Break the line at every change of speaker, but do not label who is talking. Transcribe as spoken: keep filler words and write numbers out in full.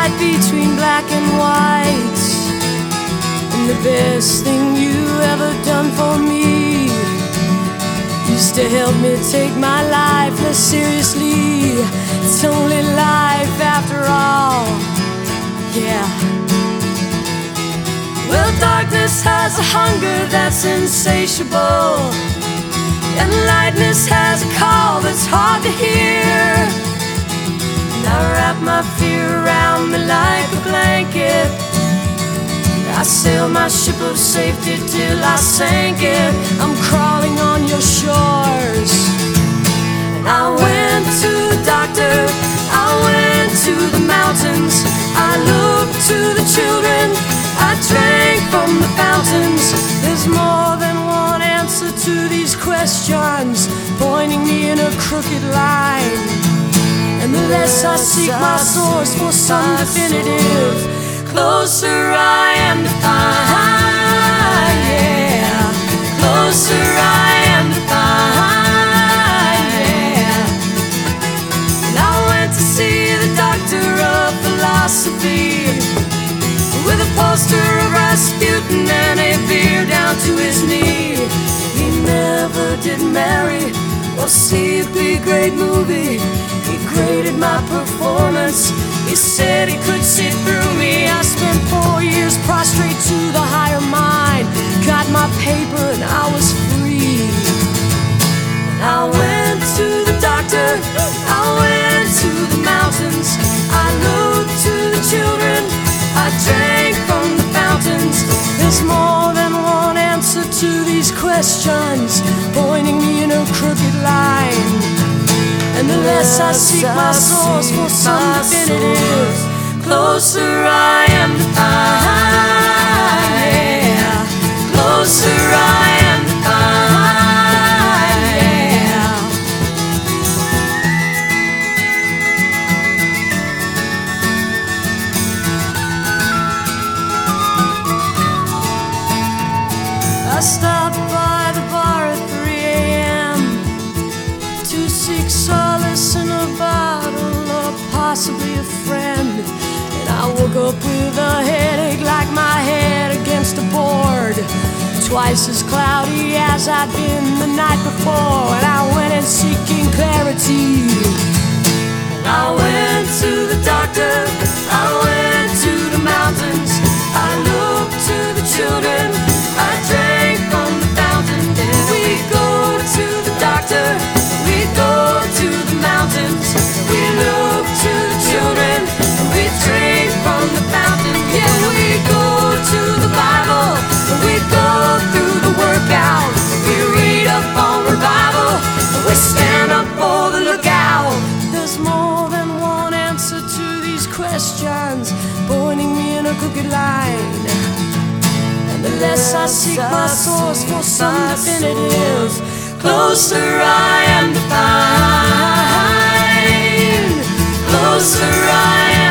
light between black and white. And the best thing you ever done for me used to help me take my life less seriously. It's only life after all, yeah. Well, darkness has a hunger that's insatiable, and lightness has a call that's hard to hear. And I wrap my fear around me like a blanket. I sail my ship of safety till I sank it. I'm crawling on your shores. And I went to the doctor, I went to the mountains, I looked to the children, I drank from the fountains. There's more than one answer to these questions, pointing me in a crooked line. And the less I seek my source for some definitive, closer I am to find, yeah. Closer I am to find, yeah. And I went to see the doctor of philosophy, with a poster of Rasputin and a beer down to his knee. He never did marry or see a big great movie. He graded my performance, he said he could see through me. I spent four years prostrate to the higher mind, got my paper and I was free. And I went to the doctor, I went to the mountains, I looked to the children, I drank from the fountains. There's more than one answer to these questions, pointing me in a crooked line. And the less I seek my source for some definitive, closer I am to find, yeah. Closer I am to find, yeah. I stopped by the bar at three a.m. to seek solace in a bottle or possibly a friend. And I woke up with a headache like my head against a board, twice as cloudy as I'd been the night before. And I went in seeking clarity. And I went to the doctor, I went to the mountains, I looked to the children, I drank from the fountain. And we go to the doctor, we go to the mountains, we look to the children, and we drink from the fountain. Yeah, we go to the Bible, and we go through the workout, we read up on revival, and we stand up for the lookout. There's more than one answer to these questions, pointing me in a crooked line. And the less I seek my source for some definitive, closer I am to find, closer I am.